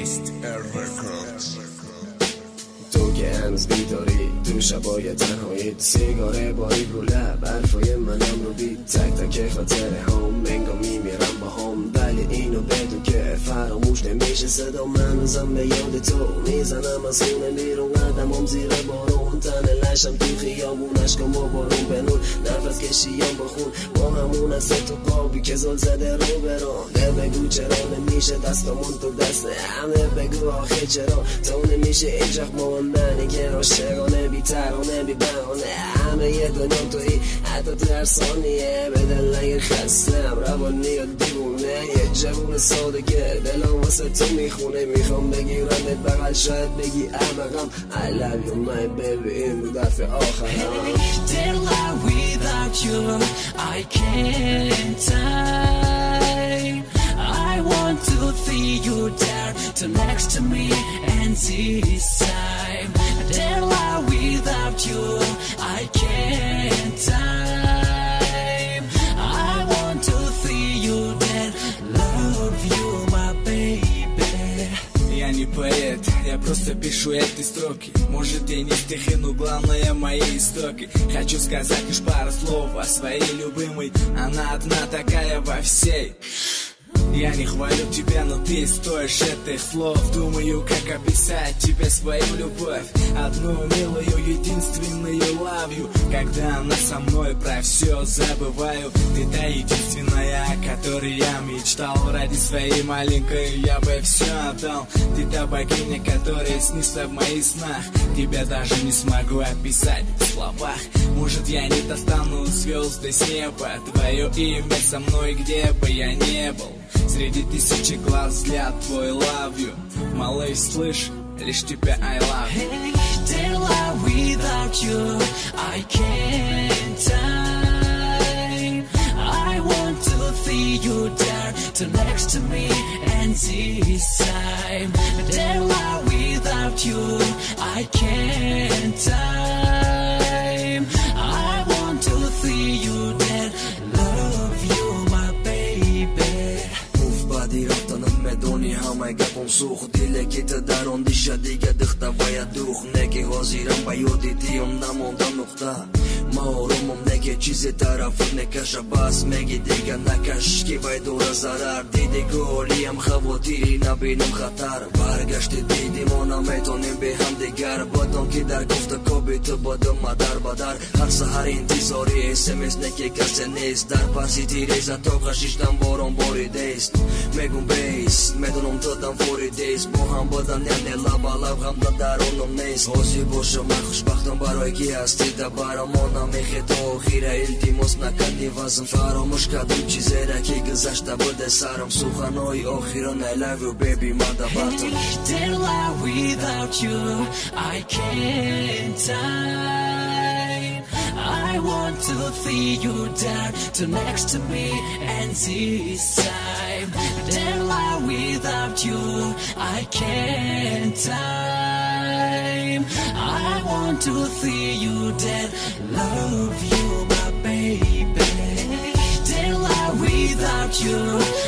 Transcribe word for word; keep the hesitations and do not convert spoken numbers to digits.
Taste Air Records. تو که هنوز بیداری تو شبای تنهایی، سیگاره باری رو لب، حرفای منم رو بید، تک تک خاطر هم منگا میمیرم با هم، ولی اینو بدون که فراموش نمیشه صدا من ازم به یاد تو میزنم از خونه بیرون، قدمم زیر بارون، تن لشم تو خیابون، اشکم با بارون بنون، نفس کشیم با خون، با همون از تو قابی که زل زده رو برام، ده بگو چرا نمیشه دستمون تو دست همه، بگو آخه چرا تو نمیشه اینجا با منی که عاشقانه بی ترانه بی بهانه، همه یه دنیا تویی حتی تو هر ثانیه، به دل نگیر خستم روانی یا دیوونه، یه جوون ساده که دلم واسه تو میخونه، میخوام بگیرمت بغل شاید بگی احمقم I love you my baby، این بود دفعه آخرم. Still life without you I can't die, I want to see you there to next to me and this time. Still life without you I can't die, I want to see you there, love you my baby. Я не поэт, я просто пишу эти строки. Может и не стихи, но главное мои истоки. Хочу сказать лишь пару слов о своей любимой. Она одна такая во всей. Я не хвалю тебя, но ты стоишь этих слов. Думаю, как описать тебе свою любовь. Одну милую, единственную love you. Когда она со мной, про все забываю. Ты та единственная, о которой я мечтал. Ради своей маленькой я бы все отдал. Ты та богиня, которая снится в моих снах. Тебя даже не смогу описать в словах. Может, я не достану звезды с неба. Твое имя со мной, где бы я не был. Среди тысячи глаз взгляд твой love you. Малыш, слышь, лишь тебя I love you. Still life without you I can't die, I want to see you there to next to me and this time. Still life without you I can't die, I want to see you there, love you my baby. Badi raftanım me doni hamaj gapom suh, dile ki të daron disha diga dëkhta vaja duh, ne ke hozirëm pa jodi ti om na mondam nukta, ma orumum ne ke qizi tarafut ne ka shabas, me gidiga na ka shki vajdura zarar, didi goli jam khavotiri na binum khatar, bargasht i didi mona me tonim beham digar, bëton ki dar koftë kobi të bëdëm ma dar badar, har saharin ti zori S M S ne ke karsenes, dar pasi ti reza toka shishtan boron bori dest, me gumbejs, me dënum të dam fori des, po ham bëdan janë e lava lav ham të daron në mnes, osi bo shumë akhush bahtën baroj ki asti të bara mona me kheto khira ilti mos na kanë një vazën faro, më shkadum qizera ki gëzash të bëde sarëm, suhanoj o khiron I love you baby ma da batëm. Still life without you I can't die, I want to see you there to next to me and this time. Still life without you I can't die, I want to see you there, love you my baby. Still life without you